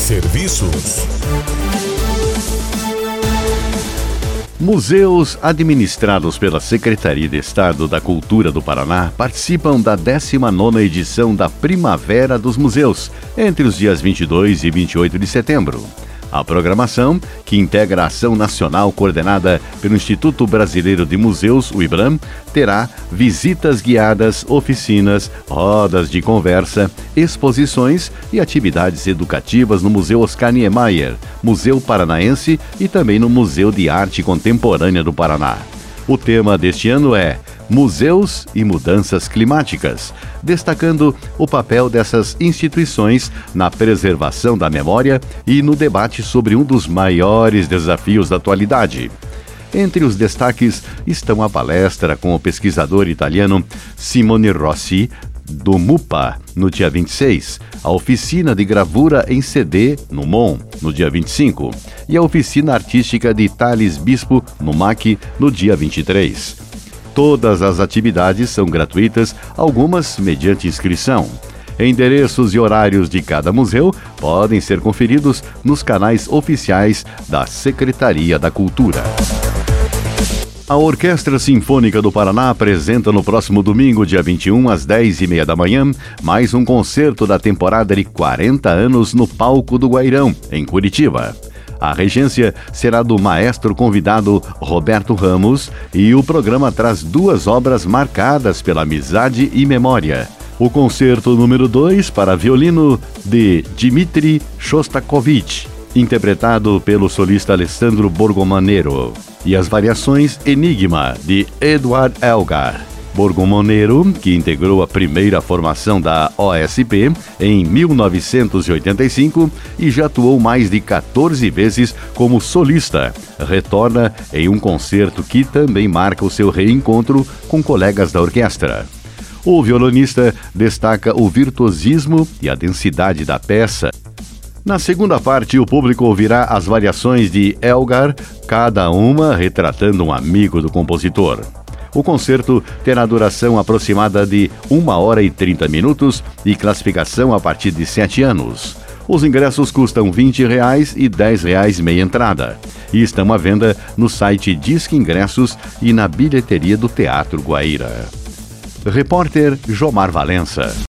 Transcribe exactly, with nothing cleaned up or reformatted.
Serviços. Museus administrados pela Secretaria de Estado da Cultura do Paraná participam da décima nona edição da Primavera dos Museus, entre os dias vinte e dois e vinte e oito de setembro. A programação, que integra a ação nacional coordenada pelo Instituto Brasileiro de Museus, o IBRAM, terá visitas guiadas, oficinas, rodas de conversa, exposições e atividades educativas no Museu Oscar Niemeyer, Museu Paranaense e também no Museu de Arte Contemporânea do Paraná. O tema deste ano é Museus e Mudanças Climáticas, destacando o papel dessas instituições na preservação da memória e no debate sobre um dos maiores desafios da atualidade. Entre os destaques estão a palestra com o pesquisador italiano Simone Rossi, do MUPA, no dia vinte e seis, a oficina de gravura em C D, no M O N, no dia vinte e cinco, e a oficina artística de Thales Bispo, no M A C, no dia vinte e três. Todas as atividades são gratuitas, algumas mediante inscrição. Endereços e horários de cada museu podem ser conferidos nos canais oficiais da Secretaria da Cultura. A Orquestra Sinfônica do Paraná apresenta no próximo domingo, dia vinte e um, às dez e meia da manhã, mais um concerto da temporada de quarenta anos no Palco do Guairão, em Curitiba. A regência será do maestro convidado Roberto Ramos e o programa traz duas obras marcadas pela amizade e memória. O concerto número dois para violino de Dmitri Shostakovich, interpretado pelo solista Alessandro Borgomanero, e as variações Enigma, de Eduard Elgar. Borgomanero, que integrou a primeira formação da O S P em mil novecentos e oitenta e cinco e já atuou mais de quatorze vezes como solista, retorna em um concerto que também marca o seu reencontro com colegas da orquestra. O violonista destaca o virtuosismo e a densidade da peça. Na segunda parte, o público ouvirá as variações de Elgar, cada uma retratando um amigo do compositor. O concerto terá duração aproximada de uma hora e trinta minutos e classificação a partir de sete anos. Os ingressos custam vinte reais e dez reais meia entrada e estão à venda no site Disque Ingressos e na bilheteria do Teatro Guaíra. Repórter Jomar Valença.